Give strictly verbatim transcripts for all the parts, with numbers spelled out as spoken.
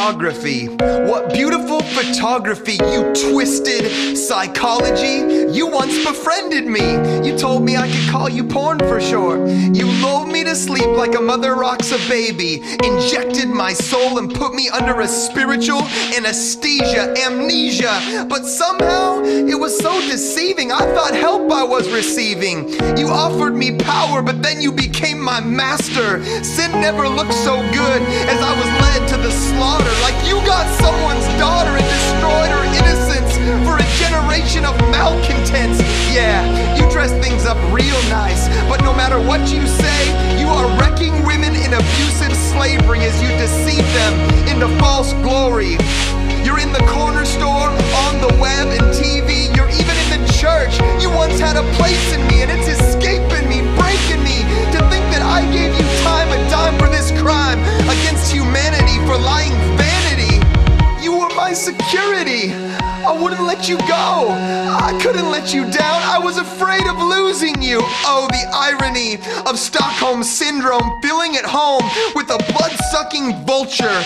pornography. What beautiful photography, you twisted psychology. You once befriended me. You told me I could call you porn for short. You lulled me to sleep like a mother rocks a baby. Injected my soul and put me under a spiritual anesthesia, amnesia. But somehow it was so deceiving. I thought help I was receiving. You offered me power, but then you became my master. Sin never looked so good as I was led to the slaughter. Like you got someone's daughter and destroyed her innocence for a generation of malcontents. Yeah, you dress things up real nice, but no matter what you say, you are wrecking women in abusive slavery as you deceive them into false glory. You're in the corner store, on the web and T V, you're even in the church. You once had a place in me and it's escaping me, breaking me to think that I gave you time and dime for this crime against humanity, for lying vanity. You were my security. I wouldn't let you go. I couldn't let you down. I was afraid of losing you. Oh, the irony of Stockholm Syndrome, feeling at home with a blood-sucking vulture.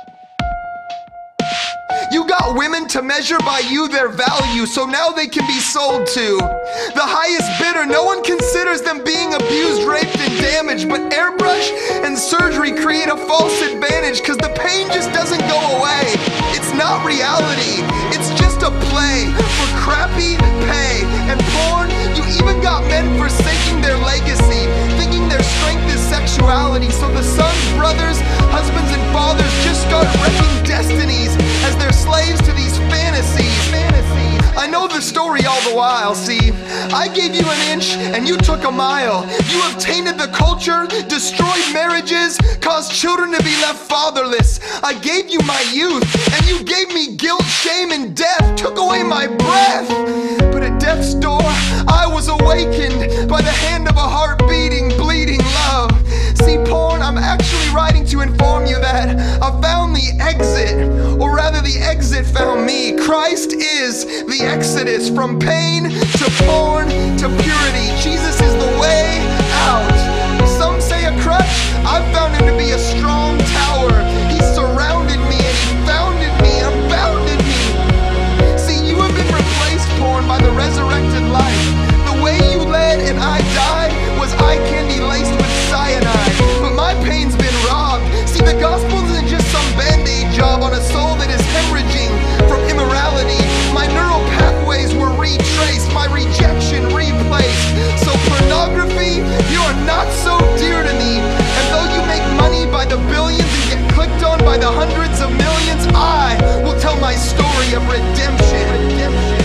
You got women to measure by you their value, so now they can be sold to the highest bidder. No one considers them being abused, raped, and damaged, but airbrush and surgery create a false advantage, cause the pain just doesn't go away. It's not reality, it's just a play for crappy pay. And porn, you even got men forsaking their legacy, thinking their strength is sexuality. So the sons, brothers, husbands, and fathers just start wrecking destinies as they're slaves to these fantasies. Fantasies. I know the story all the while, see. I gave you an inch and you took a mile. You have tainted the culture, destroyed marriages, caused children to be left fatherless. I gave you my youth and you gave me guilt, shame, and death. Took away my breath. But at death's door, I was awakened by the hand of a heart beating, bleeding love. See, porn, I'm actually writing to inform you that I found the exit, or rather the exit found me. Christ is the exodus from pain to porn to purity. Jesus is the way out. Some say a crutch, I found him to be a strong tower. He surrounded me and he founded me, unbounded me. See, you have been replaced, porn, by the resurrected life. The way you led and I died was eye candy laced with cyanide. But my pain's been robbed. See, the gospel isn't just some band-aid job on a soul that is hemorrhaging from immorality. My neural pathways were retraced, my rejection replaced. So pornography, you are not so dear to me. And though you make money by the billions and get clicked on by the hundreds of millions, I will tell my story of redemption. Redemption.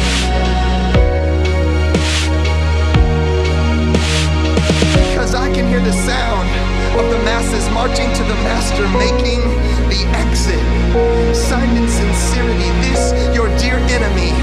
Because I can hear the sound of the masses marching to the master, making the exit. Signed in sincerity, this your dear enemy.